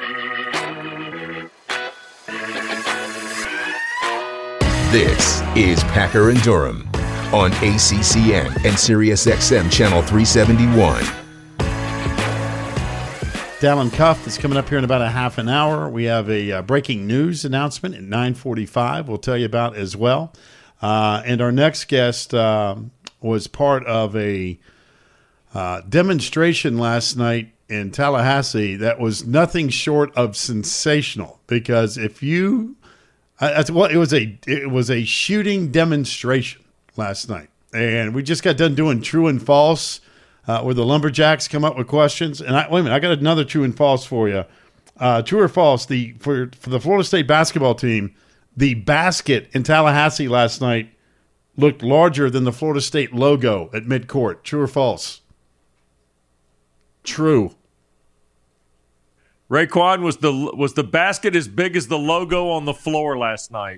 This is Packer and Durham on ACCN and SiriusXM Channel 371. Dallin Cuff is coming up here in about a half an hour. We have a breaking news announcement at 9:45 we'll tell you about as well. And our next guest was part of a demonstration last night in Tallahassee that was nothing short of sensational, because if you it was a shooting demonstration last night, and we just got done doing true and false, where the Lumberjacks come up with questions. And wait a minute, I got another true and false for you. True or false? For the Florida State basketball team, the basket in Tallahassee last night looked larger than the Florida State logo at midcourt. True or false? True. Raekwon, was the basket as big as the logo on the floor last night?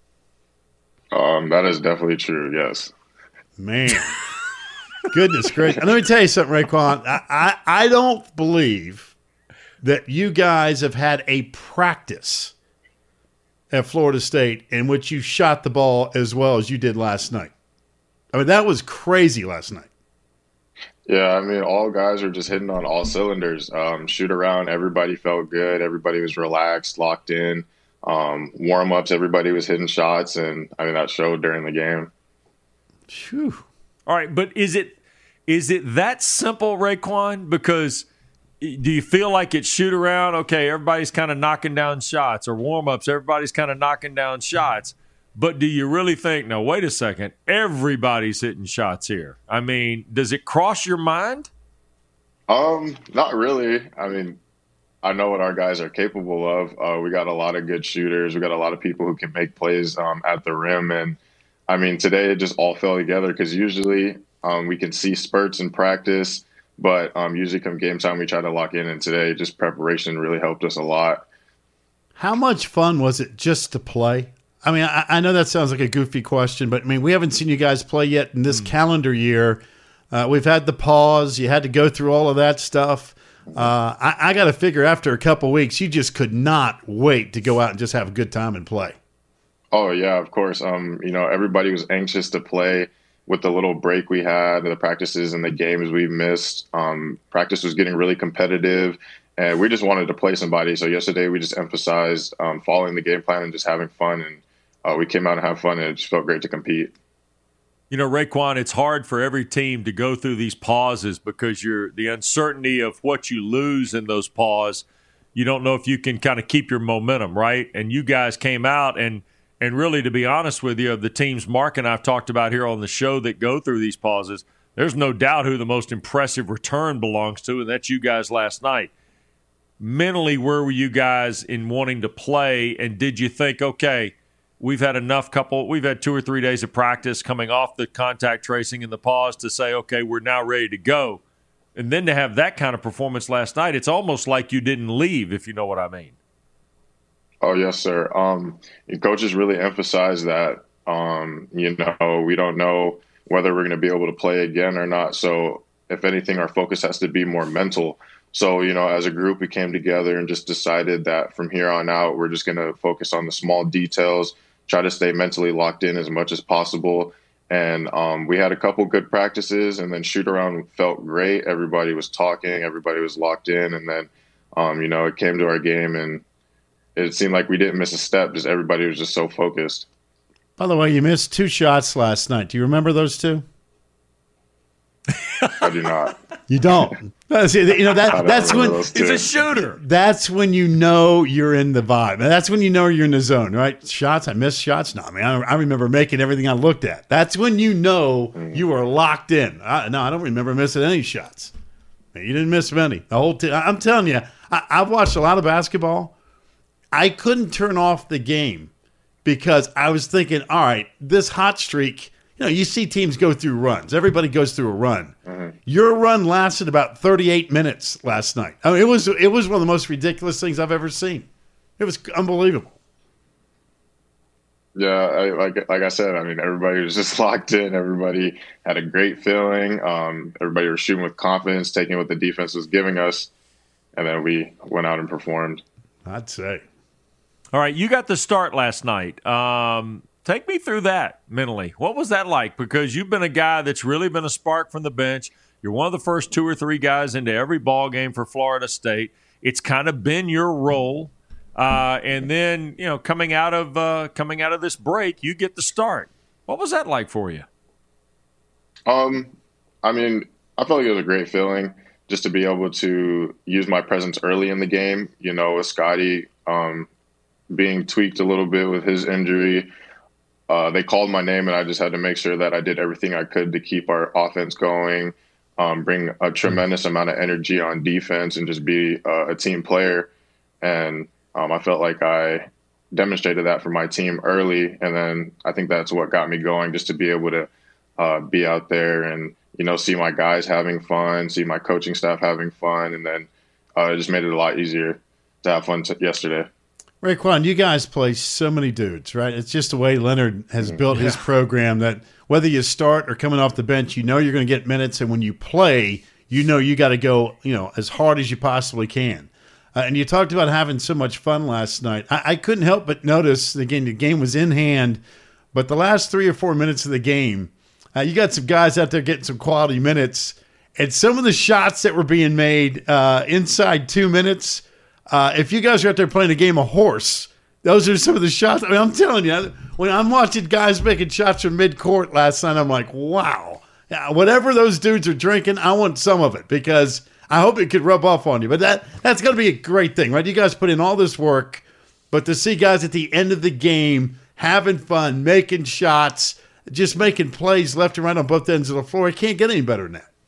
That is definitely true, yes. Man. Goodness gracious. And let me tell you something, Raekwon. I don't believe that you guys have had a practice at Florida State in which you shot the ball as well as you did last night. I mean, that was crazy last night. Yeah, I mean, all guys are just hitting on all cylinders. Shoot around, everybody felt good. Everybody was relaxed, locked in. Warm-ups, everybody was hitting shots, and I mean, that showed during the game. Phew. All right, but is it that simple, Raekwon? Because do you feel like it's shoot around? Okay, everybody's kind of knocking down shots, or warm-ups, everybody's kind of knocking down shots. But do you really think, no, wait a second, everybody's hitting shots here? I mean, does it cross your mind? Not really. I mean, I know what our guys are capable of. We got a lot of good shooters. We got a lot of people who can make plays at the rim. And, I mean, today it just all fell together, because usually we can see spurts in practice, but usually come game time we try to lock in. And today just preparation really helped us a lot. How much fun was it just to play? I mean, I know that sounds like a goofy question, but I mean, we haven't seen you guys play yet in this calendar year. We've had the pause. You had to go through all of that stuff. I got to figure after a couple weeks, you just could not wait to go out and just have a good time and play. Oh, yeah, of course. Everybody was anxious to play with the little break we had, the practices and the games we missed. Practice was getting really competitive, and we just wanted to play somebody. So yesterday we just emphasized following the game plan and just having fun. And we came out and had fun, and it just felt great to compete. You know, Raekwon, it's hard for every team to go through these pauses because the uncertainty of what you lose in those pauses, you don't know if you can kind of keep your momentum, right? And you guys came out and really, to be honest with you, of the teams Mark and I've talked about here on the show that go through these pauses, there's no doubt who the most impressive return belongs to, and that's you guys last night. Mentally, where were you guys in wanting to play, and did you think, okay, we've had 2 or 3 days of practice coming off the contact tracing and the pause to say, okay, we're now ready to go. And then to have that kind of performance last night, it's almost like you didn't leave, if you know what I mean. Oh, yes, sir. Coaches really emphasize that, we don't know whether we're going to be able to play again or not. So if anything, our focus has to be more mental. So, as a group, we came together and just decided that from here on out, we're just going to focus on the small details, try to stay mentally locked in as much as possible. And we had a couple good practices, and then shoot around felt great. Everybody was talking, everybody was locked in. And then, it came to our game, and it seemed like we didn't miss a step. Just everybody was just so focused. By the way, you missed 2 shots last night. Do you remember those 2? I do not. You don't. That's when he's a shooter. That's when you know you're in the vibe. That's when you know you're in the zone, right? Shots, I missed shots. No, I remember making everything I looked at. That's when you know you are locked in. I don't remember missing any shots. You didn't miss many. The whole team. I'm telling you, I've watched a lot of basketball. I couldn't turn off the game because I was thinking, all right, this hot streak. You see teams go through runs. Everybody goes through a run. Mm-hmm. Your run lasted about 38 minutes last night. I mean, it was one of the most ridiculous things I've ever seen. It was unbelievable. Yeah, like I said, I mean, everybody was just locked in. Everybody had a great feeling. Everybody was shooting with confidence, taking what the defense was giving us. and then we went out and performed. I'd say. All right, you got the start last night. Take me through that mentally. What was that like? Because you've been a guy that's really been a spark from the bench. You're one of the first 2 or 3 guys into every ball game for Florida State. It's kind of been your role. And then, coming out of this break, you get the start. What was that like for you? I mean, I felt like it was a great feeling just to be able to use my presence early in the game. With Scotty being tweaked a little bit with his injury, they called my name, and I just had to make sure that I did everything I could to keep our offense going, bring a tremendous amount of energy on defense, and just be a team player. And I felt like I demonstrated that for my team early, and then I think that's what got me going, just to be able to be out there and see my guys having fun, see my coaching staff having fun, and then it just made it a lot easier to have fun yesterday. Raekwon, you guys play so many dudes, right? It's just the way Leonard has built his program that whether you start or coming off the bench, you're going to get minutes, and when you play, you got to go as hard as you possibly can. And you talked about having so much fun last night. I couldn't help but notice, again, the game was in hand, but the last 3 or 4 minutes of the game, you got some guys out there getting some quality minutes, and some of the shots that were being made inside 2 minutes, if you guys are out there playing a game of horse, those are some of the shots. I mean, I'm telling you, when I'm watching guys making shots from midcourt last night, I'm like, wow. Whatever those dudes are drinking, I want some of it because I hope it could rub off on you. But that's going to be a great thing, right? You guys put in all this work, but to see guys at the end of the game having fun, making shots, just making plays left and right on both ends of the floor, it can't get any better than that.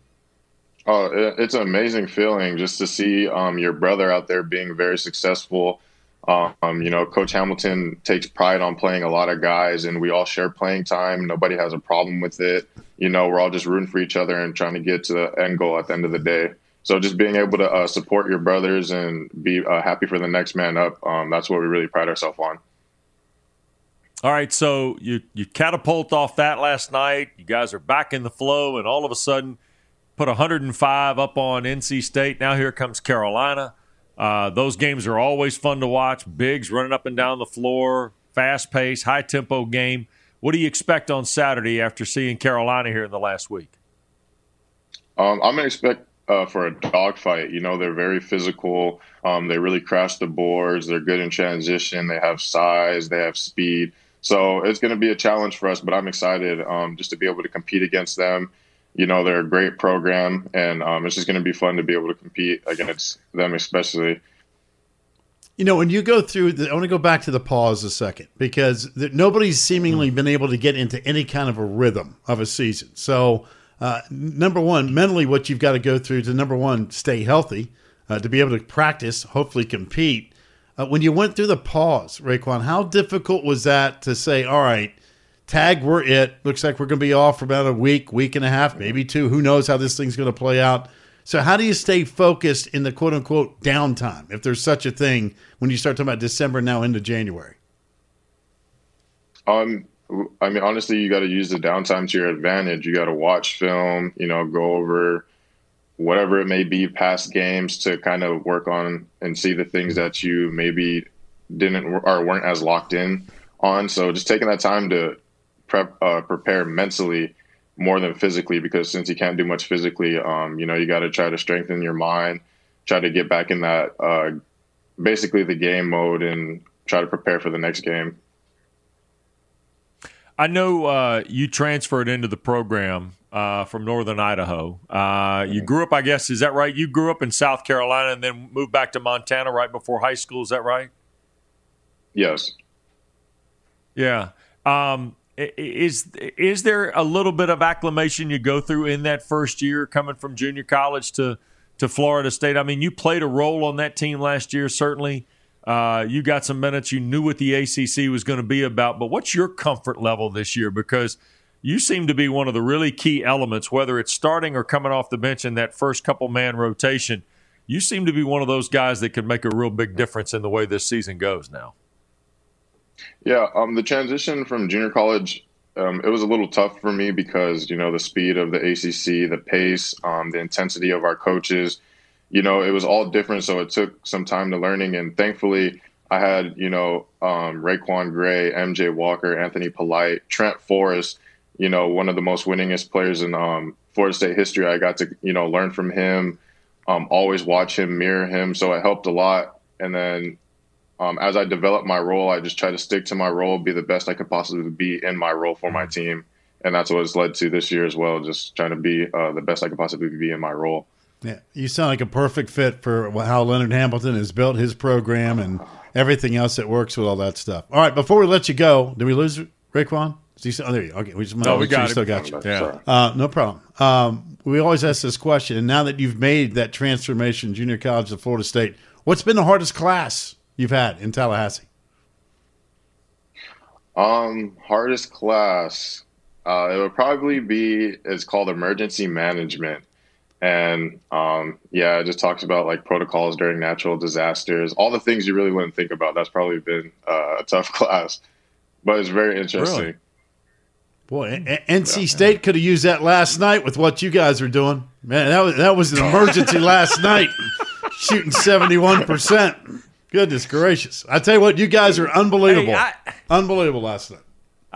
Oh, it's an amazing feeling just to see your brother out there being very successful. Coach Hamilton takes pride on playing a lot of guys, and we all share playing time. Nobody has a problem with it. We're all just rooting for each other and trying to get to the end goal at the end of the day. So just being able to support your brothers and be happy for the next man up, that's what we really pride ourselves on. All right, so you catapult off that last night. You guys are back in the flow, and all of a sudden put 105 up on NC State. Now here comes Carolina. Those games are always fun to watch. Bigs running up and down the floor, fast-paced, high-tempo game. What do you expect on Saturday after seeing Carolina here in the last week? I'm going to expect for a dogfight. They're very physical. They really crash the boards. They're good in transition. They have size. They have speed. So it's going to be a challenge for us, but I'm excited just to be able to compete against them. They're a great program, and it's just going to be fun to be able to compete against them especially. When you go through I want to go back to the pause a second because nobody's seemingly been able to get into any kind of a rhythm of a season. So, number one, mentally what you've got to go through to, number one, stay healthy, to be able to practice, hopefully compete. When you went through the pause, Raekwon, how difficult was that to say, all right, tag, we're it. Looks like we're going to be off for about a week and a half, maybe 2. Who knows how this thing's going to play out. So how do you stay focused in the quote-unquote downtime, if there's such a thing, when you start talking about December now into January? Honestly, you got to use the downtime to your advantage. You got to watch film, go over whatever it may be, past games, to kind of work on and see the things that you maybe didn't or weren't as locked in on. So just taking that time to prepare mentally more than physically, because since you can't do much physically, you got to try to strengthen your mind, try to get back in that basically the game mode and try to prepare for the next game. I know you transferred into the program from Northern Idaho. You grew up, I guess, is that right? You grew up in South Carolina and then moved back to Montana right before high school. Is that right? Yes. Yeah. Is there a little bit of acclimation you go through in that first year coming from junior college to Florida State? I mean, you played a role on that team last year, certainly. You got some minutes. You knew what the ACC was going to be about. But what's your comfort level this year? Because you seem to be one of the really key elements, whether it's starting or coming off the bench in that first couple-man rotation. You seem to be one of those guys that could make a real big difference in the way this season goes now. Yeah, the transition from junior college, it was a little tough for me because, the speed of the ACC, the pace, the intensity of our coaches, it was all different. So it took some time to learning. And thankfully, I had, Raekwon Gray, MJ Walker, Anthony Polite, Trent Forrest, one of the most winningest players in Florida State history. I got to, learn from him, always watch him, mirror him. So it helped a lot. And then as I developed my role, I just try to stick to my role, be the best I could possibly be in my role for my team. And that's what it's led to this year as well, just trying to be the best I could possibly be in my role. Yeah, you sound like a perfect fit for how Leonard Hamilton has built his program and everything else that works with all that stuff. All right, before we let you go, did we lose Raekwon? There you go. Okay, we got it. Still got you. Yeah. No problem. We always ask this question, and now that you've made that transformation, junior college to Florida State, what's been the hardest class you've had in Tallahassee? Hardest class, it would probably be, it's called emergency management. And it just talks about like protocols during natural disasters, all the things you really wouldn't think about. That's probably been a tough class, but it's very interesting. Really? Boy, NC State could have used that last night with what you guys were doing. Man, that was an emergency last night, shooting 71%. Goodness gracious! I tell you what, you guys are unbelievable, unbelievable last night.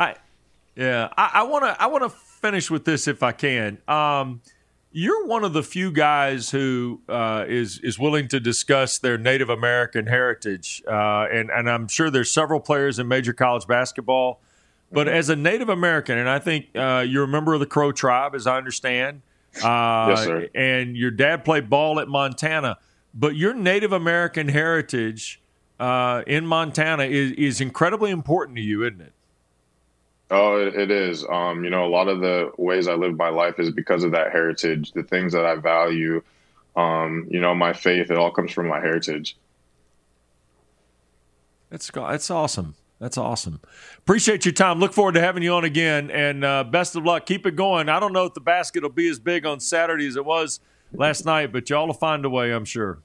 I want to finish with this if I can. You're one of the few guys who is willing to discuss their Native American heritage, and I'm sure there's several players in major college basketball. But as a Native American, and I think you're a member of the Crow tribe, as I understand, yes, sir. And your dad played ball at Montana. But your Native American heritage in Montana is incredibly important to you, isn't it? Oh, it is. A lot of the ways I live my life is because of that heritage, the things that I value, my faith, it all comes from my heritage. That's awesome. That's awesome. Appreciate your time. Look forward to having you on again, and best of luck. Keep it going. I don't know if the basket will be as big on Saturday as it was last night, but y'all will find a way, I'm sure.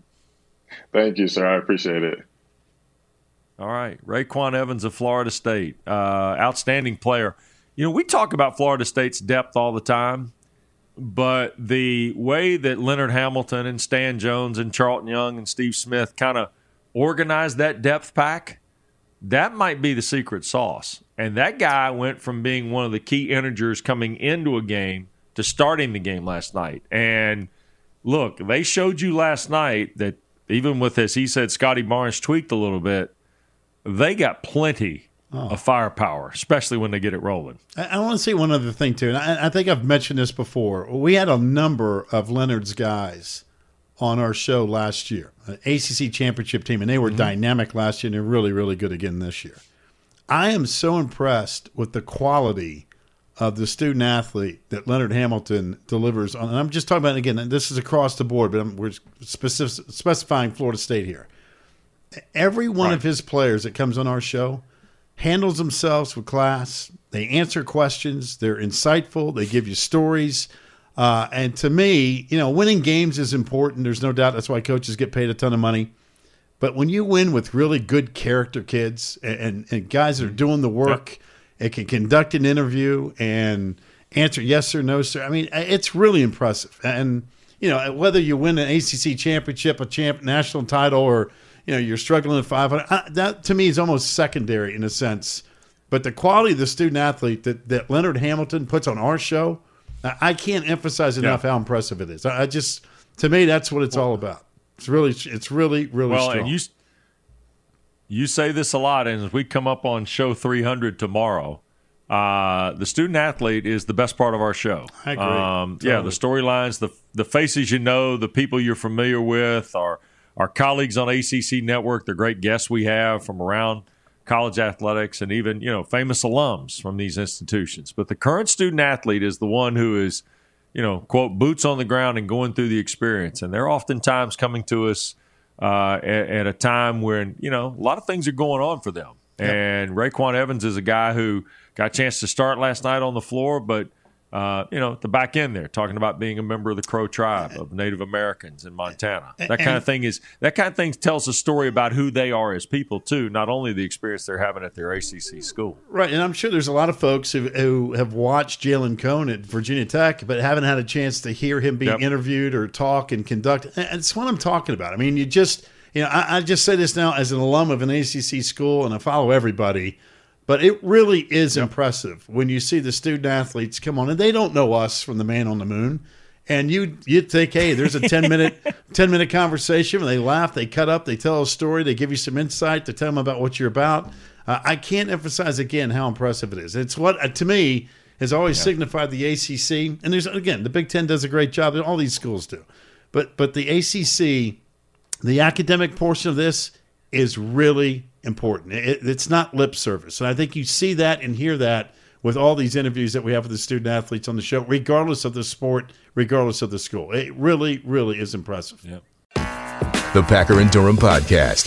Thank you, sir. I appreciate it. All right. Raekwon Evans of Florida State, outstanding player. We talk about Florida State's depth all the time, but the way that Leonard Hamilton and Stan Jones and Charlton Young and Steve Smith kind of organized that depth pack, that might be the secret sauce. And that guy went from being one of the key integers coming into a game to starting the game last night. And look, they showed you last night that even with, as he said, Scotty Barnes tweaked a little bit, they got plenty of firepower, especially when they get it rolling. I want to say one other thing, too. And I think I've mentioned this before. We had a number of Leonard's guys on our show last year, an ACC championship team, and they were dynamic last year, and they're really, really good again this year. I am so impressed with the quality of the student athlete that Leonard Hamilton delivers on. And I'm just talking about, again, this is across the board, but we're specifying Florida State here. Every one of his players that comes on our show handles themselves with class. They answer questions. They're insightful. They give you stories. And to me, winning games is important. There's no doubt that's why coaches get paid a ton of money. But when you win with really good character kids and guys that are doing the work and can conduct an interview and answer yes or no, sir, I mean, it's really impressive. And, whether you win an ACC championship, national title, or, you're struggling at 500, that to me is almost secondary in a sense. But the quality of the student athlete that Leonard Hamilton puts on our show, I can't emphasize enough how impressive it is. To me, that's what it's all about. It's really strong. And you say this a lot, and as we come up on show 300 tomorrow, the student athlete is the best part of our show. I agree. Totally. Yeah, the storylines, the faces the people you're familiar with, our colleagues on ACC Network, the great guests we have from around college athletics, and even famous alums from these institutions. But the current student athlete is the one who is, quote, boots on the ground and going through the experience. And they're oftentimes coming to us at a time when a lot of things are going on for them. Yep. And Raekwon Evans is a guy who got a chance to start last night on the floor, but the back end there, talking about being a member of the Crow tribe of Native Americans in Montana. That kind of thing tells a story about who they are as people too, not only the experience they're having at their ACC school. Right, and I'm sure there's a lot of folks who have watched Jalen Cone at Virginia Tech, but haven't had a chance to hear him being interviewed or talk and conduct. And it's what I'm talking about. I mean, I just say this now as an alum of an ACC school, and I follow everybody. But it really is impressive when you see the student athletes come on, and they don't know us from the Man on the Moon. And you think, hey, there's a 10-minute conversation, and they laugh, they cut up, they tell a story, they give you some insight to tell them about what you're about. I can't emphasize again how impressive it is. It's what, to me, has always signified the ACC. And there's, again, the Big Ten does a great job, and all these schools do. But the ACC, the academic portion of this is really important. It's not lip service. And I think you see that and hear that with all these interviews that we have with the student athletes on the show, regardless of the sport, regardless of the school. It really, really is impressive. Yep. The Packer and Durham Podcast.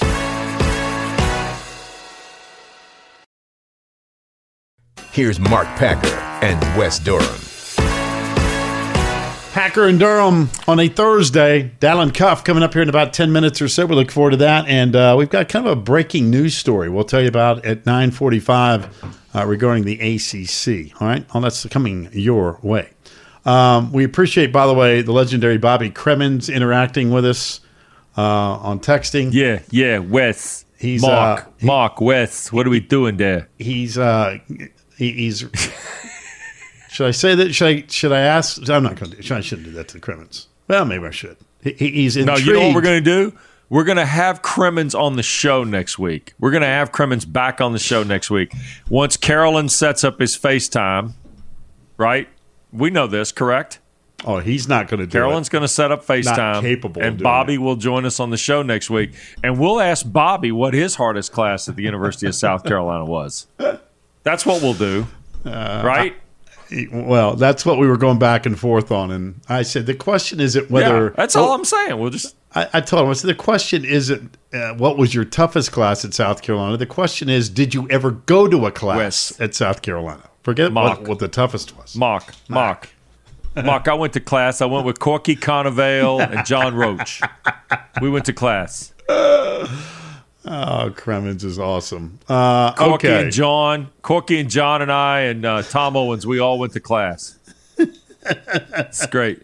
Here's Mark Packer and Wes Durham. Packer and Durham on a Thursday. Dallin Cuff coming up here in about 10 minutes or so. We look forward to that. And we've got kind of a breaking news story we'll tell you about at 9:45 regarding the ACC. All right? All that's coming your way. We appreciate, by the way, the legendary Bobby Cremins interacting with us on texting. Yeah, Wes. He's Mark, Wes. What are we doing there? He's should I say that? Should I ask? I'm not going to. I shouldn't do that to Cremins. Well, maybe I should. He's intrigued. No, you know what we're going to do? We're going to have Cremins on the show next week. We're going to have Cremins back on the show next week. Once Carolyn sets up his FaceTime, right? We know this, correct? Oh, he's not going to do Carolyn's going to set up FaceTime. Not capable of and doing Bobby it. will join us on the show next week. And we'll ask Bobby what his hardest class at the University of South Carolina was. That's what we'll do, right? Well, that's what we were going back and forth on. And I said, the question isn't whether... Yeah, that's all I'm saying. We'll just... I told him, I said, the question isn't what was your toughest class at South Carolina. The question is, did you ever go to a class at South Carolina? Forget what the toughest was. Mock. I went to class. I went with Corky Conavale and John Roach. We went to class. Oh, Cremins is awesome. Corky okay. and John and I and Tom Owens, we all went to class. It's great.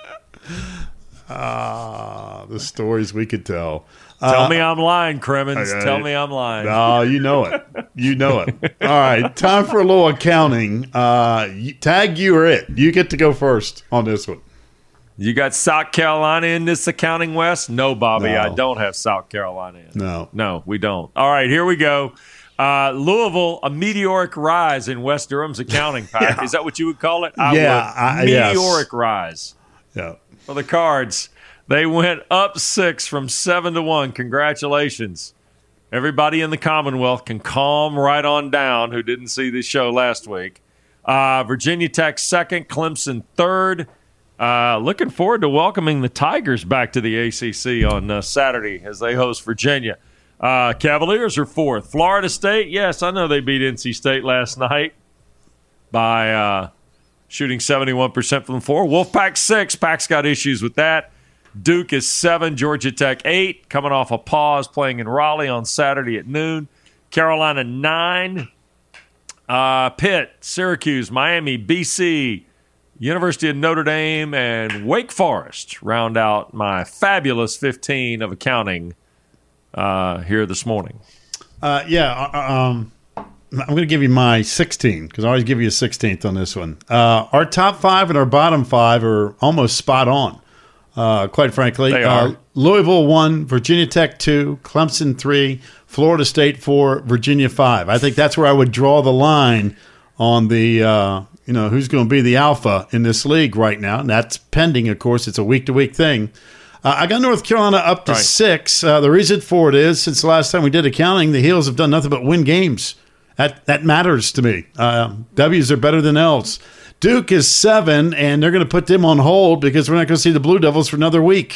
The stories we could tell. Tell me I'm lying, Cremins. Tell me I'm lying. No, you know it. You know it. All right, time for a little accounting. Tag you or it. You get to go first on this one. You got South Carolina in this accounting, Wes? No, Bobby, No. I don't have South Carolina in. No, we don't. All right, here we go. Louisville, a meteoric rise in West Durham's accounting pack. Is that what you would call it? Meteoric rise. Yeah. For the Cards. They went up 6 from 7-1. Congratulations. Everybody in the Commonwealth can calm right on down who didn't see this show last week. Virginia Tech 2nd, Clemson 3rd. Looking forward to welcoming the Tigers back to the ACC on Saturday as they host Virginia. Cavaliers are 4th. Florida State, yes, I know they beat NC State last night by shooting 71% from the floor. Wolfpack 6. Pack's got issues with that. Duke is 7. Georgia Tech 8. Coming off a pause playing in Raleigh on Saturday at noon. Carolina 9. Pitt, Syracuse, Miami, BC, University of Notre Dame, and Wake Forest round out my fabulous 15 of accounting here this morning. I'm going to give you my 16 because I always give you a 16th on this one. Our top 5 and our bottom 5 are almost spot on, quite frankly. They are. Louisville 1, Virginia Tech 2, Clemson 3, Florida State 4, Virginia 5. I think that's where I would draw the line on the who's going to be the alpha in this league right now. And that's pending, of course. It's a week-to-week thing. I got North Carolina up to 6. The reason for it is, since the last time we did accounting, the Heels have done nothing but win games. That matters to me. W's are better than L's. Duke is 7, and they're going to put them on hold because we're not going to see the Blue Devils for another week.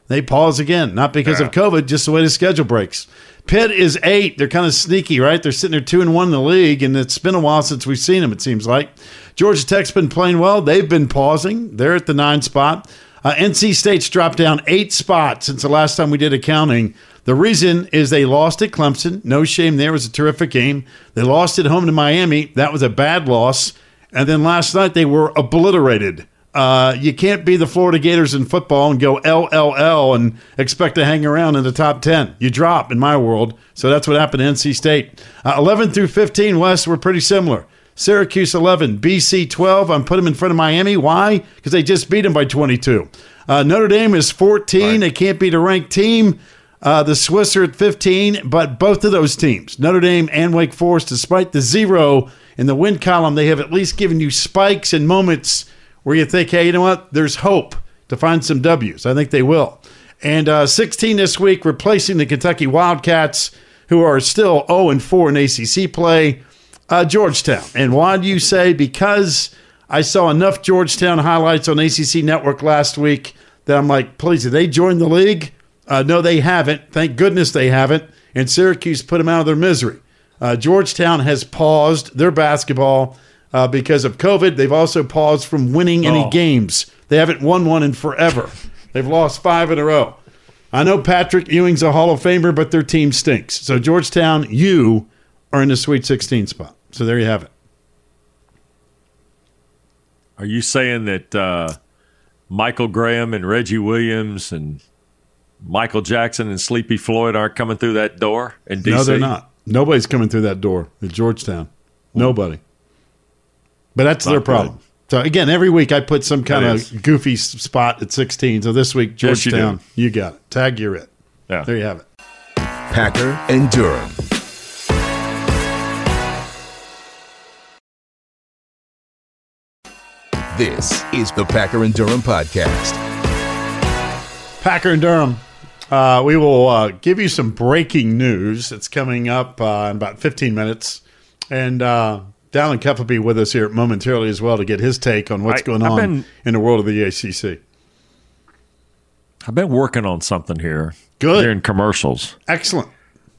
They pause again, not because of COVID, just the way the schedule breaks. Pitt is 8. They're kind of sneaky, right? They're sitting there 2-1 in the league, and it's been a while since we've seen them, it seems like. Georgia Tech's been playing well. They've been pausing. They're at the 9 spot. NC State's dropped down 8 spots since the last time we did accounting. The reason is they lost at Clemson. No shame there. It was a terrific game. They lost at home to Miami. That was a bad loss. And then last night they were obliterated. You can't be the Florida Gators in football and go LLL and expect to hang around in the top 10. You drop in my world. So that's what happened to NC State. 11 through 15, West, were pretty similar. Syracuse 11, BC 12. I'm putting them in front of Miami. Why? Because they just beat them by 22. Notre Dame is 14. Right. They can't beat a ranked team. The Swiss are at 15, but both of those teams, Notre Dame and Wake Forest, despite the 0 in the win column, they have at least given you spikes and moments where you think, hey, you know what? There's hope to find some W's. I think they will. And 16 this week, replacing the Kentucky Wildcats, who are still 0-4 in ACC play, Georgetown. And why do you say? Because I saw enough Georgetown highlights on ACC Network last week that I'm like, please, did they join the league? No, they haven't. Thank goodness they haven't. And Syracuse put them out of their misery. Georgetown has paused their basketball because of COVID. They've also paused from winning any games. They haven't won one in forever. They've lost 5 in a row. I know Patrick Ewing's a Hall of Famer, but their team stinks. So Georgetown, you are in the Sweet 16 spot. So there you have it. Are you saying that Michael Graham and Reggie Williams and Michael Jackson and Sleepy Floyd aren't coming through that door in D.C.? No, they're not. Nobody's coming through that door at Georgetown. Nobody. But that's their problem. So, again, every week I put some kind of goofy spot at 16. So this week, Georgetown, you got it. Tag, you're it. Yeah. There you have it. Packer and Durham. This is the Packer and Durham podcast. Packer and Durham. We will give you some breaking news. It's coming up in about 15 minutes. And Dallin Cuff will be with us here momentarily as well to get his take on what's going on in the world of the ACC. I've been working on something here. Good. During commercials. Excellent.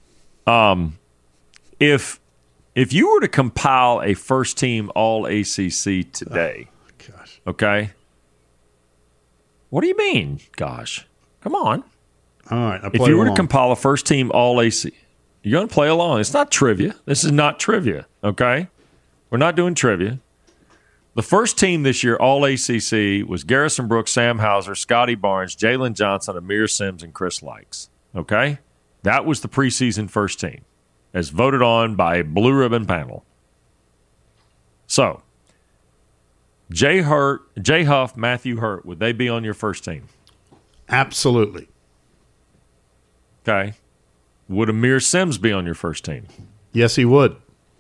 If you were to compile a first-team All-ACC today, gosh. Okay, what do you mean, gosh? Come on. All right. If you were to compile a first-team All-ACC, you're going to play along. It's not trivia. This is not trivia, okay? We're not doing trivia. The first team this year, All-ACC, was Garrison Brooks, Sam Hauser, Scotty Barnes, Jalen Johnson, Amir Sims, and Chris Likes, okay? That was the preseason first team, as voted on by a blue ribbon panel. So, Jay Huff, Matthew Hurt, would they be on your first team? Absolutely. Okay. Would Amir Sims be on your first team? Yes, he would.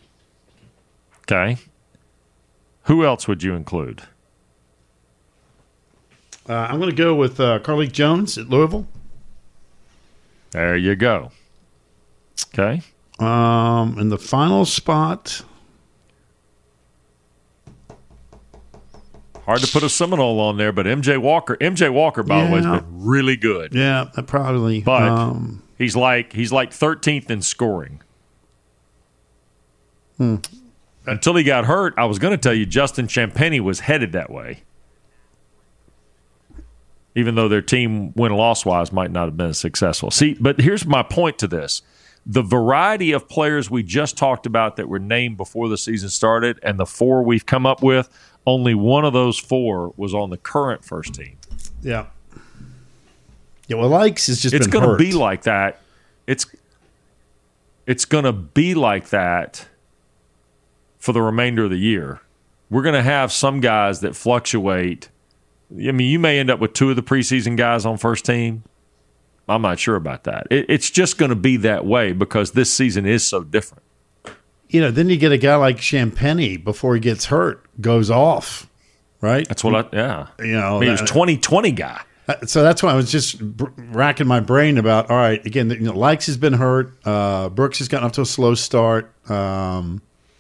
Okay. Who else would you include? I'm going to go with Carlik Jones at Louisville. There you go. Okay. In the final spot. Hard to put a Seminole on there, but MJ Walker, by the way, has been really good. Yeah, probably. But he's like 13th in scoring. Until he got hurt, I was going to tell you Justin Champagnie was headed that way. Even though their team win-loss-wise might not have been as successful. See, but here's my point to this. The variety of players we just talked about that were named before the season started and the 4 we've come up with, only one of those 4 was on the current first team. Yeah. Yeah, well, Likes has just it's been gonna hurt. Be like that. It's going to be like that for the remainder of the year. We're going to have some guys that fluctuate. I mean, you may end up with 2 of the preseason guys on first team. I'm not sure about that. It's just going to be that way because this season is so different. You know, then you get a guy like Champagnie before he gets hurt, goes off, right? That's what he was 2020 guy. So that's why I was just racking my brain about, all right, again, Likes has been hurt. Brooks has gotten off to a slow start.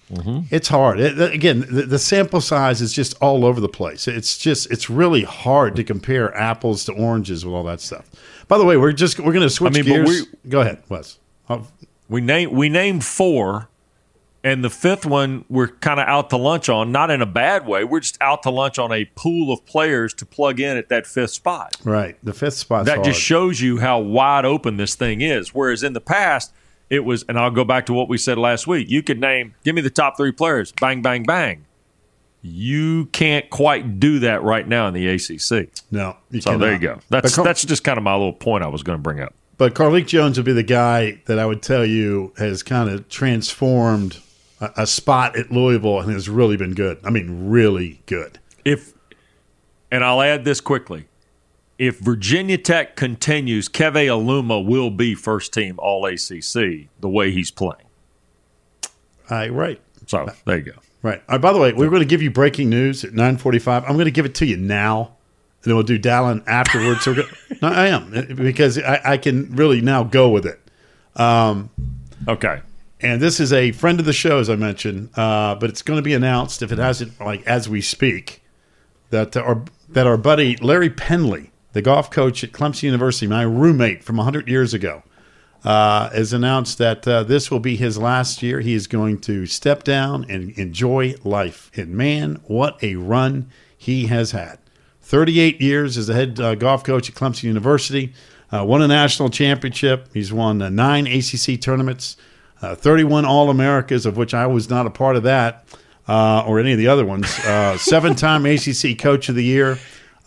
It's hard. Again, the sample size is just all over the place. It's really hard to compare apples to oranges with all that stuff. By the way, we're going to switch gears. Go ahead, Wes. We named 4, and the 5th one we're kind of out to lunch on, not in a bad way. We're just out to lunch on a pool of players to plug in at that 5th spot. Right, the 5th spot. That just shows you how wide open this thing is. Whereas in the past, it was, and I'll go back to what we said last week. You could give me the top 3 players, bang, bang, bang. You can't quite do that right now in the ACC. No, you so cannot. There you go. That's just kind of my little point I was going to bring up. But Carlik Jones would be the guy that I would tell you has kind of transformed a spot at Louisville and has really been good. I mean, really good. And I'll add this quickly. If Virginia Tech continues, Keve Aluma will be first-team All-ACC the way he's playing. Right. So, there you go. Right. By the way, we're going to give you breaking news at 9:45. I'm going to give it to you now, and then we'll do Dallin afterwards. No, I am, because I can really now go with it. Okay. And this is a friend of the show, as I mentioned, but it's going to be announced, if it hasn't, as we speak, that our buddy Larry Penley, the golf coach at Clemson University, my roommate from 100 years ago, has announced that this will be his last year. He is going to step down and enjoy life. And, man, what a run he has had. 38 years as the head golf coach at Clemson University, won a national championship. He's won 9 ACC tournaments, 31 All-Americas, of which I was not a part of that, or any of the other ones. 7-time ACC Coach of the Year.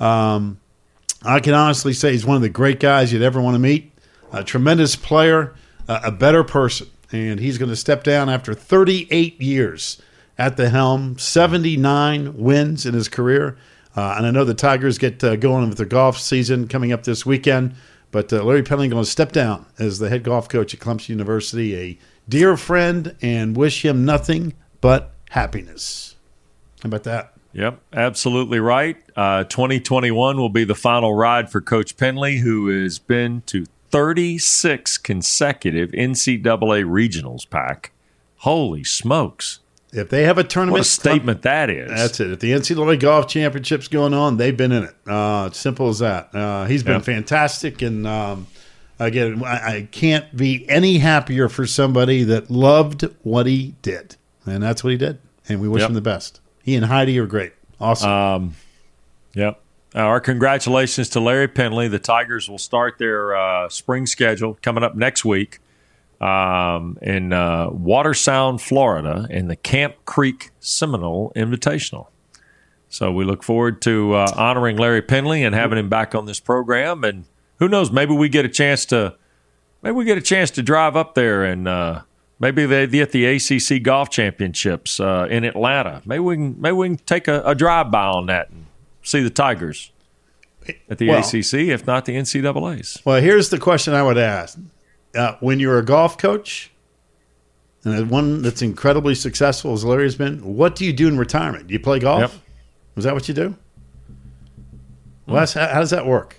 I can honestly say he's one of the great guys you'd ever want to meet. A tremendous player, a better person. And he's going to step down after 38 years at the helm, 79 wins in his career. And I know the Tigers get going with their golf season coming up this weekend. But Larry Penley going to step down as the head golf coach at Clemson University, a dear friend, and wish him nothing but happiness. How about that? Yep, absolutely right. 2021 will be the final ride for Coach Penley, who has been to 36 consecutive NCAA regionals, Pack. Holy smokes. If they have a tournament. What a statement that is. That's it. If the NCAA Golf Championship's going on, they've been in it. It's simple as that. He's been fantastic. And, again, I can't be any happier for somebody that loved what he did. And that's what he did. And we wish him the best. He and Heidi are great. Awesome. Yep. Our congratulations to Larry Penley. The Tigers will start their spring schedule coming up next week in Water Sound, Florida, in the Camp Creek Seminole Invitational. So we look forward to honoring Larry Penley and having him back on this program. And who knows, maybe we get a chance to drive up there and maybe they get the ACC Golf Championships in Atlanta. Maybe we can take a drive-by on that and see the Tigers at the ACC, if not the NCAAs. Well, here's the question I would ask. When you're a golf coach, and one that's incredibly successful as Larry's been, what do you do in retirement? Do you play golf? Yep. Is that what you do? Wes, how does that work?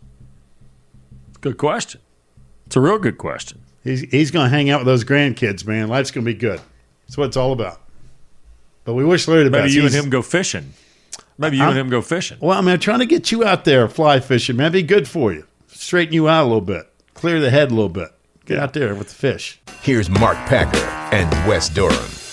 Good question. It's a real good question. He's going to hang out with those grandkids, man. Life's going to be good. That's what it's all about. But we wish Larry the best. Maybe you and him go fishing. Well, I mean, I'm trying to get you out there fly fishing, man. It'd be good for you. Straighten you out a little bit. Clear the head a little bit. Get out there with the fish. Here's Mark Packer and Wes Durham.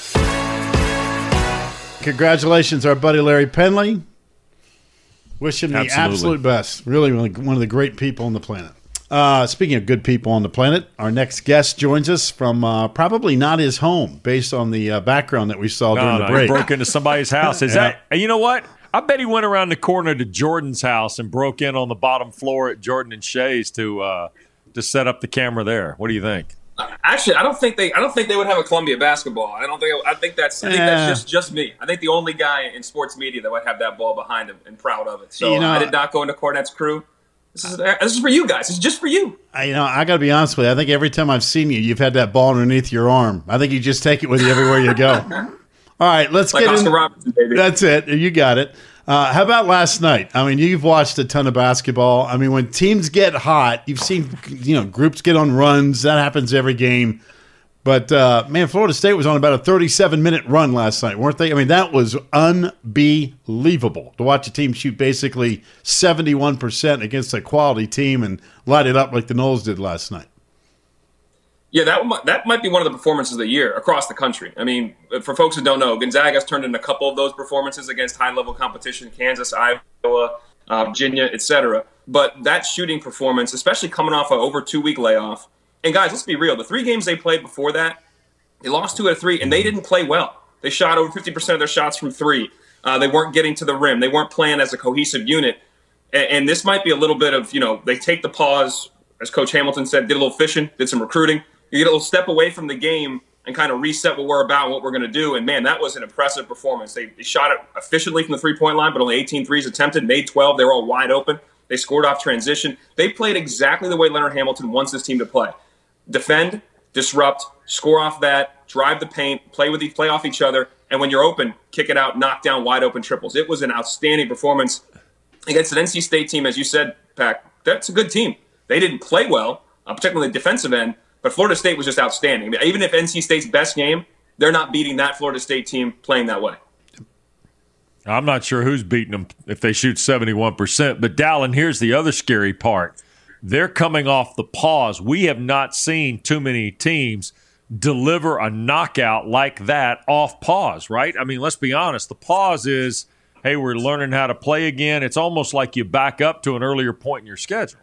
Congratulations, our buddy Larry Penley. Wish him the absolute best. Really one of the great people on the planet. Speaking of good people on the planet, our next guest joins us from probably not his home, based on the background that we saw during the break. He broke into somebody's house. You know what? I bet he went around the corner to Jordan's house and broke in on the bottom floor at Jordan and Shay's to set up the camera there. What do you think? Actually, I don't think they would have a Columbia basketball. I think that's just me. I think the only guy in sports media that would have that ball behind him and proud of it. So I did not go into Cornette's crew. This is for you guys. It's just for you. I got to be honest with you. I think every time I've seen you, you've had that ball underneath your arm. I think you just take it with you everywhere you go. All right, let's get into Robertson, baby. That's it. You got it. How about last night? I mean, you've watched a ton of basketball. I mean, when teams get hot, you've seen groups get on runs. That happens every game. But, man, Florida State was on about a 37-minute run last night, weren't they? I mean, that was unbelievable to watch a team shoot basically 71% against a quality team and light it up like the Noles did last night. Yeah, that might be one of the performances of the year across the country. I mean, for folks who don't know, Gonzaga's turned in a couple of those performances against high-level competition, Kansas, Iowa, Virginia, etc. But that shooting performance, especially coming off an over 2-week layoff, and guys, let's be real. The 3 games they played before that, they lost 2 out of 3, and they didn't play well. They shot over 50% of their shots from 3. They weren't getting to the rim. They weren't playing as a cohesive unit. And this might be a little bit of, they take the pause, as Coach Hamilton said, did a little fishing, did some recruiting. You get a little step away from the game and kind of reset what we're about and what we're going to do. And, man, that was an impressive performance. They shot it efficiently from the three-point line, but only 18 threes attempted, made 12. They were all wide open. They scored off transition. They played exactly the way Leonard Hamilton wants this team to play. Defend, disrupt, score off that, drive the paint, play off each other, and when you're open, kick it out, knock down wide open triples. It was an outstanding performance against an NC State team, as you said, Pac. That's a good team. They didn't play well, particularly the defensive end, but Florida State was just outstanding. I mean, even if NC State's best game, they're not beating that Florida State team playing that way. I'm not sure who's beating them if they shoot 71%. But, Dallin, here's the other scary part. They're coming off the pause. We have not seen too many teams deliver a knockout like that off pause, right? I mean, let's be honest. The pause is, hey, we're learning how to play again. It's almost like you back up to an earlier point in your schedule.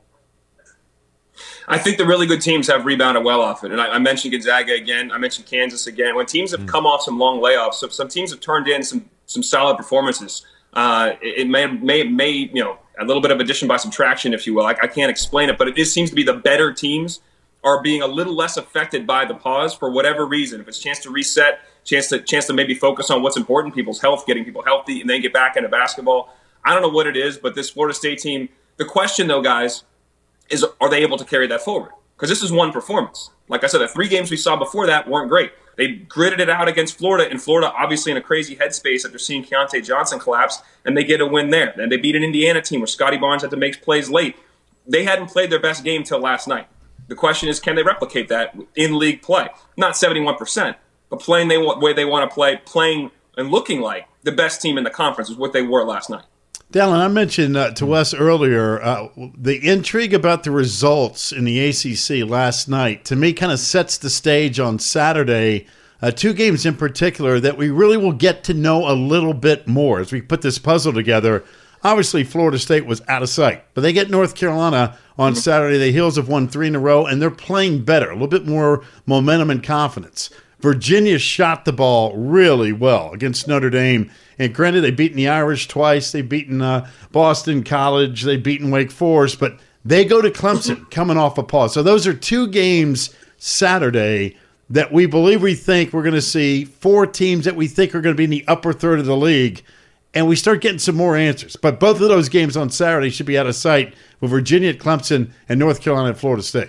I think the really good teams have rebounded well off it. And I mentioned Gonzaga again. I mentioned Kansas again. When teams have come off some long layoffs, so some teams have turned in some solid performances. It may a little bit of addition by subtraction, if you will. I can't explain it, but it just seems to be the better teams are being a little less affected by the pause for whatever reason. If it's a chance to reset, chance to maybe focus on what's important, people's health, getting people healthy, and then get back into basketball. I don't know what it is, but this Florida State team, the question, though, guys, is are they able to carry that forward? Because this is one performance. Like I said, the 3 games we saw before that weren't great. They gritted it out against Florida, and Florida obviously in a crazy headspace after seeing Keontae Johnson collapse, and they get a win there. Then they beat an Indiana team where Scotty Barnes had to make plays late. They hadn't played their best game till last night. The question is, can they replicate that in league play? Not 71%, but playing the way they want to play, playing and looking like the best team in the conference is what they were last night. Dallin, I mentioned to Wes earlier the intrigue about the results in the ACC last night, to me, kind of sets the stage on Saturday. 2 games in particular that we really will get to know a little bit more as we put this puzzle together. Obviously, Florida State was out of sight, but they get North Carolina on Saturday. The Heels have won 3 in a row, and they're playing better, a little bit more momentum and confidence. Virginia shot the ball really well against Notre Dame. And granted, they've beaten the Irish twice. They've beaten Boston College. They've beaten Wake Forest. But they go to Clemson coming off a pause. So those are 2 games Saturday that we think we're going to see 4 teams that we think are going to be in the upper third of the league. And we start getting some more answers. But both of those games on Saturday should be out of sight with Virginia at Clemson and North Carolina at Florida State.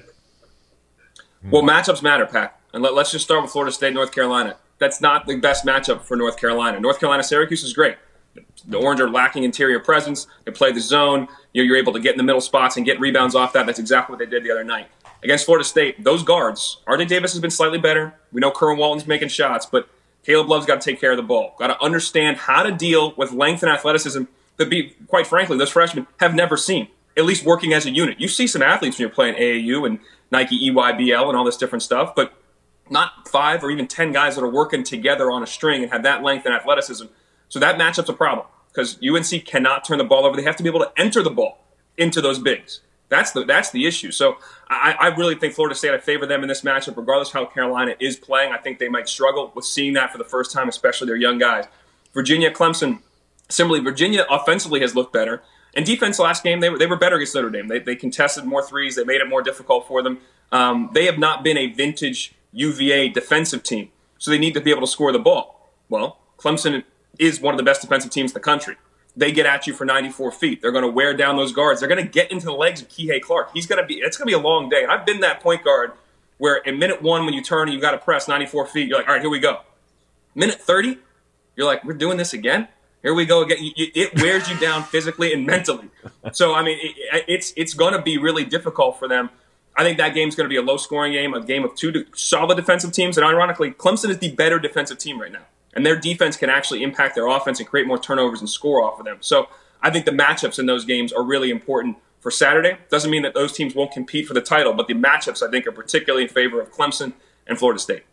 Well, matchups matter, Pat. And let's just start with Florida State, North Carolina. That's not the best matchup for North Carolina. North Carolina-Syracuse is great. The Orange are lacking interior presence. They play the zone. You're able to get in the middle spots and get rebounds off that. That's exactly what they did the other night. Against Florida State, those guards, R.J. Davis has been slightly better. We know Kerwin Walton's making shots, but Caleb Love's got to take care of the ball. Got to understand how to deal with length and athleticism that, quite frankly, those freshmen have never seen, at least working as a unit. You see some athletes when you're playing AAU and Nike EYBL and all this different stuff, but not 5 or even 10 guys that are working together on a string and have that length and athleticism. So that matchup's a problem because UNC cannot turn the ball over. They have to be able to enter the ball into those bigs. That's the issue. So I really think Florida State, I favor them in this matchup, regardless of how Carolina is playing. I think they might struggle with seeing that for the first time, especially their young guys. Virginia, Clemson, similarly, Virginia offensively has looked better. And defense last game, they were better against Notre Dame. They contested more threes. They made it more difficult for them. They have not been a vintage UVA defensive team, so they need to be able to score the ball. Well, Clemson is one of the best defensive teams in the country. They get at you for 94 feet. They're going to wear down those guards. They're going to get into the legs of Kihei Clark. It's going to be a long day. And I've been that point guard where in minute 1 when you turn and you got to press 94 feet, you're like, all right, here we go. Minute 30, you're like, we're doing this again? Here we go again. It wears you down physically and mentally. So, I mean, it's going to be really difficult for them. I think that game's going to be a low-scoring game, a game of two solid defensive teams. And ironically, Clemson is the better defensive team right now. And their defense can actually impact their offense and create more turnovers and score off of them. So I think the matchups in those games are really important for Saturday. Doesn't mean that those teams won't compete for the title, but the matchups, I think, are particularly in favor of Clemson and Florida State.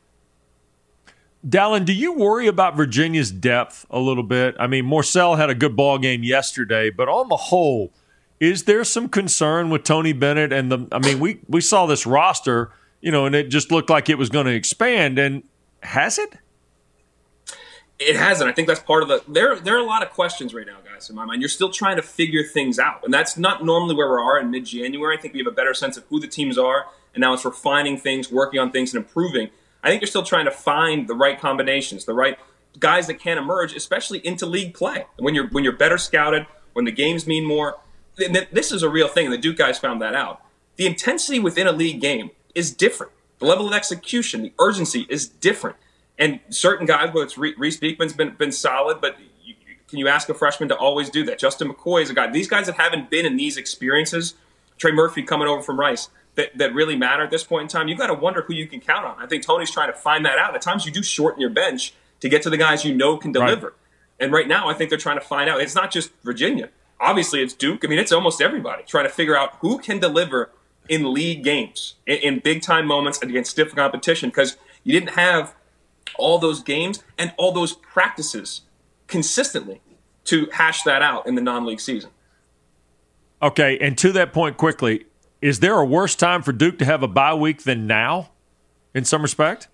Dallin, do you worry about Virginia's depth a little bit? I mean, Morsell had a good ball game yesterday, but on the whole, is there some concern with Tony Bennett? And we saw this roster, and it just looked like it was going to expand. And has it? It hasn't. I think that's part of there are a lot of questions right now, guys, in my mind. You're still trying to figure things out. And that's not normally where we are in mid-January. I think we have a better sense of who the teams are. And now it's refining things, working on things, and improving. I think you're still trying to find the right combinations, the right guys that can emerge, especially into league play. And when you're better scouted, when the games mean more, this is a real thing. And the Duke guys found that out. The intensity within a league game is different. The level of execution, the urgency is different. And certain guys, whether it's Reese Beekman's been solid, but can you ask a freshman to always do that? Justin McCoy is a guy. These guys that haven't been in these experiences, Trey Murphy coming over from Rice, that really matter at this point in time, you've got to wonder who you can count on. I think Tony's trying to find that out. At times you do shorten your bench to get to the guys you know can deliver. Right. And right now I think they're trying to find out. It's not just Virginia. Obviously it's Duke. I mean, it's almost everybody trying to figure out who can deliver in league games, in big-time moments against stiff competition, because you didn't have all those games and all those practices consistently to hash that out in the non-league season. Okay, and to that point quickly, is there a worse time for Duke to have a bye week than now in some respect?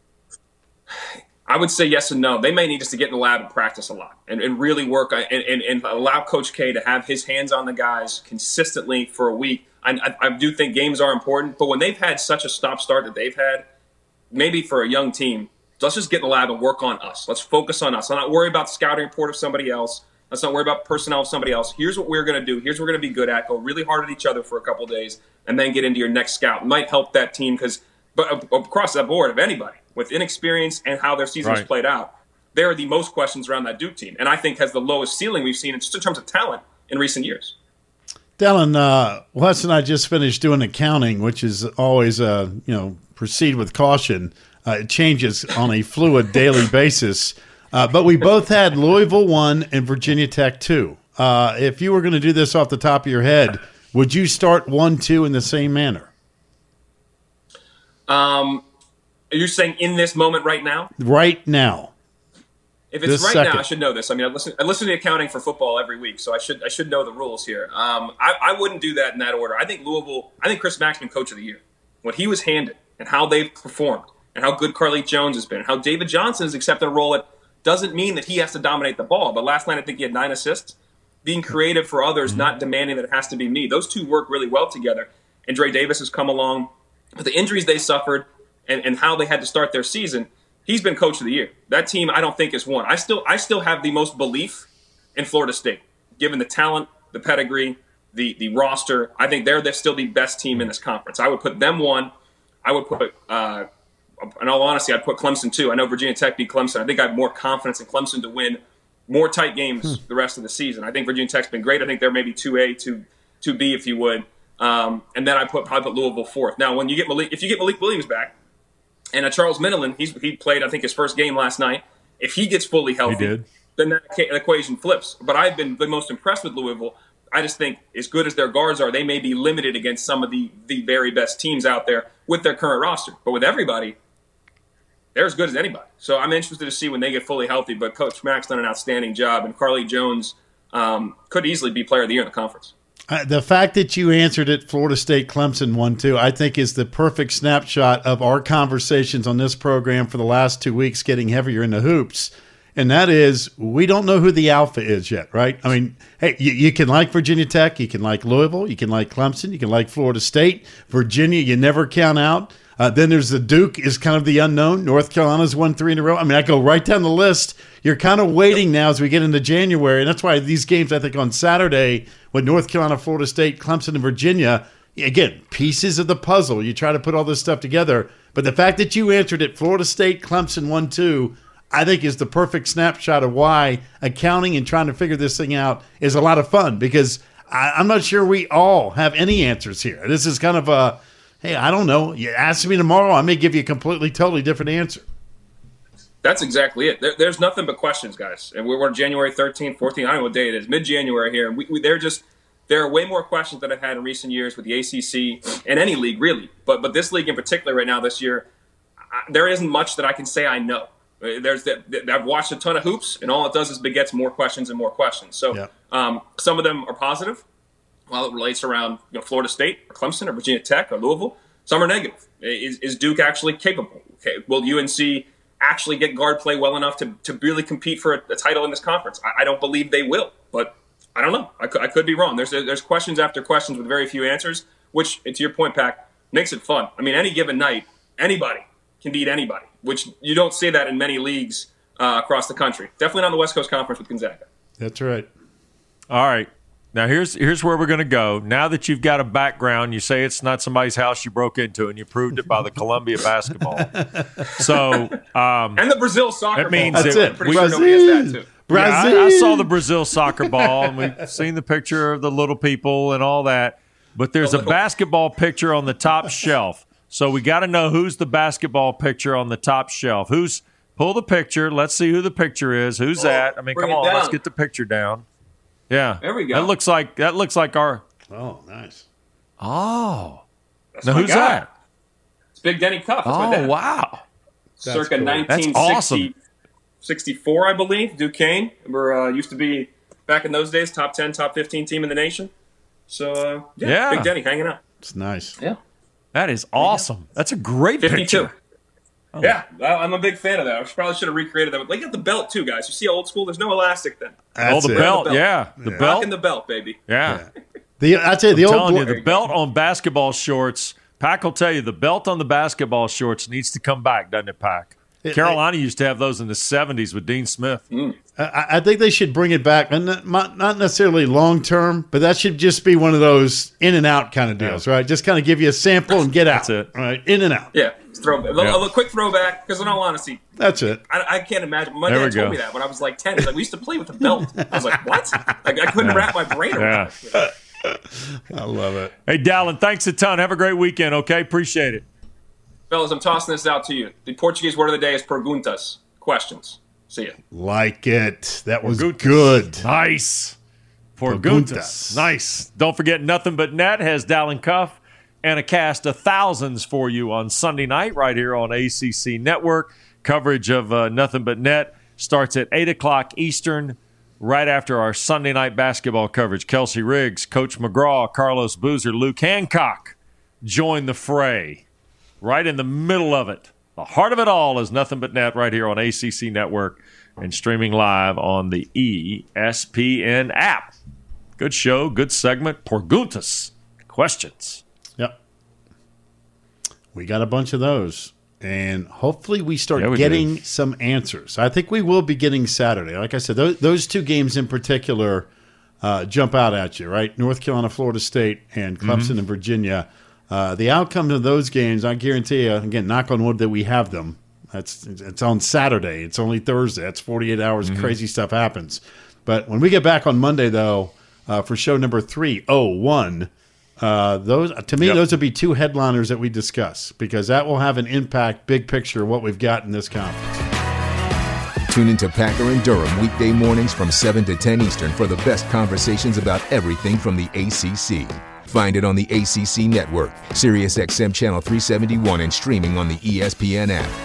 I would say yes and no. They may need us to get in the lab and practice a lot and really work and allow Coach K to have his hands on the guys consistently for a week. I do think games are important, but when they've had such a stop-start that they've had, maybe for a young team, let's just get in the lab and work on us. Let's focus on us. Let's not worry about the scouting report of somebody else. Let's not worry about personnel of somebody else. Here's what we're going to do. Here's what we're going to be good at. Go really hard at each other for a couple of days and then get into your next scout. It might help that team but across the board of anybody with inexperience and how their season has played out, there are the most questions around that Duke team. And I think has the lowest ceiling we've seen just in terms of talent in recent years. Dallin, Wes and I just finished doing accounting, which is always, proceed with caution. It changes on a fluid daily basis. But we both had Louisville 1 and Virginia Tech 2. If you were going to do this off the top of your head, would you start 1-2 in the same manner? You're saying in this moment right now? Right now. If it's right now, I should know this. I mean, I listen to the accounting for football every week, so I should know the rules here. I wouldn't do that in that order. I think Chris Mack's been coach of the year. What he was handed and how they've performed and how good Carlik Jones has been, how David Johnson has accepted a role at doesn't mean that he has to dominate the ball. But last night, I think he had 9 assists. Being creative for others, not demanding that it has to be me. Those two work really well together. And Dre Davis has come along. But the injuries they suffered and how they had to start their season, he's been coach of the year. That team, I don't think, is won. I still have the most belief in Florida State, given the talent, the pedigree, the roster. I think they're still the best team in this conference. I would put them 1. I would put in all honesty, I'd put Clemson 2. I know Virginia Tech beat Clemson. I think I have more confidence in Clemson to win more tight games the rest of the season. I think Virginia Tech's been great. I think they're maybe 2A, 2B, if you would. And then I put Louisville 4th. Now, if you get Malik Williams back, and Charles Minilin, he played, I think, his first game last night. If he gets fully healthy, then that equation flips. But I've been the most impressed with Louisville. I just think as good as their guards are, they may be limited against some of the very best teams out there with their current roster. But with everybody, they're as good as anybody. So I'm interested to see when they get fully healthy. But Coach Mack's done an outstanding job, and Carlik Jones could easily be Player of the Year in the conference. The fact that you answered it, Florida State, Clemson 1-2, I think is the perfect snapshot of our conversations on this program for the last 2 weeks, getting heavier into hoops. And that is, we don't know who the alpha is yet, right? I mean, hey, you can like Virginia Tech, you can like Louisville, you can like Clemson, you can like Florida State. Virginia, you never count out. Then there's the Duke is kind of the unknown. North Carolina's won 3 in a row. I mean, I go right down the list. You're kind of waiting now as we get into January. And that's why these games, I think, on Saturday with North Carolina, Florida State, Clemson, and Virginia, again, pieces of the puzzle. You try to put all this stuff together. But the fact that you answered it, Florida State, Clemson 1-2, I think is the perfect snapshot of why accounting and trying to figure this thing out is a lot of fun, because I'm not sure we all have any answers here. This is kind of hey, I don't know. You ask me tomorrow, I may give you a completely, totally different answer. That's exactly it. There's nothing but questions, guys. And we're January 13th, 14th. I don't know what day it is. Mid-January here. And there are way more questions than I've had in recent years with the ACC and any league, really. But this league in particular right now this year, there isn't much that I can say I know. I've watched a ton of hoops, and all it does is begets more questions and more questions. So some of them are positive, while it relates around Florida State or Clemson or Virginia Tech or Louisville. Some are negative. Is Duke actually capable? Okay, will UNC actually get guard play well enough to really compete for a title in this conference? I don't believe they will, but I don't know. I could be wrong. There's questions after questions with very few answers, which, to your point, Pac, makes it fun. I mean, any given night, anybody can beat anybody, which you don't see that in many leagues across the country. Definitely not the West Coast Conference with Gonzaga. That's right. All right. Now, here's where we're going to go. Now that you've got a background, you say it's not somebody's house you broke into, and you proved it by the Columbia basketball. So, and the Brazil soccer that means ball. That's I'm it. pretty sure nobody has that, too. Brazil. Yeah, I saw the Brazil soccer ball, and we've seen the picture of the little people and all that. But there's a basketball picture on the top shelf. So we got to know who's the basketball picture on the top shelf. Pull the picture. Let's see who the picture is. Who's that? I mean, come on, let's get the picture down. Yeah, there we go. That looks like our. Oh, nice. Oh, That's now who's guy. that? It's Big Denny Cuff. That's my dad. Wow, Circa cool. 1964, I believe. Duquesne used to be back in those days top 10, top 15 team in the nation. So yeah, Big Denny hanging out. It's nice. Yeah, that is awesome. That's a great 52. picture. Oh. Yeah, I'm a big fan of that. I probably should have recreated that. They got the belt too, guys. You see old school? There's no elastic then. That's the it. belt, yeah. The belt. Rocking the belt, baby. Yeah. I'd say the I'm old telling boy, you, the belt on basketball shorts, Pac will tell you, the belt on the basketball shorts needs to come back, doesn't it, Pac? Carolina used to have those in the 70s with Dean Smith. I think they should bring it back, and not necessarily long term, but that should just be one of those in and out kind of deals, right? Just kind of give you a sample and get out. That's it. Right? In and out. Yeah. A quick throwback, because in all honesty, that's it. I can't imagine. My dad told me that when I was like 10. He's like, we used to play with a belt. I was like, what? Like, I couldn't wrap my brain around it. I love it. Hey, Dallin, thanks a ton. Have a great weekend, okay? Appreciate it. Fellas, I'm tossing this out to you. The Portuguese word of the day is perguntas. Questions. See ya. Like it. That was good. Nice. Perguntas. Nice. Don't forget, Nothing But Net has Dallin Cuff and a cast of thousands for you on Sunday night right here on ACC Network. Coverage of Nothing But Net starts at 8 o'clock Eastern, right after our Sunday night basketball coverage. Kelsey Riggs, Coach McGraw, Carlos Boozer, Luke Hancock join the fray. Right in the middle of it. The heart of it all is Nothing But Net right here on ACC Network and streaming live on the ESPN app. Good show, good segment. Perguntas. Questions. Yep. We got a bunch of those. And hopefully we start getting some answers. I think we will be getting Saturday. Like I said, those two games in particular jump out at you, right? North Carolina, Florida State, and Clemson and Virginia. The outcome of those games, I guarantee you, again, knock on wood that we have them. It's on Saturday. It's only Thursday. That's 48 hours. Crazy stuff happens. But when we get back on Monday, though, for show number 301, those would be two headliners that we discuss because that will have an impact, big picture, of what we've got in this conference. Tune into Packer and Durham weekday mornings from 7 to 10 Eastern for the best conversations about everything from the ACC. Find it on the ACC Network, SiriusXM Channel 371, and streaming on the ESPN app.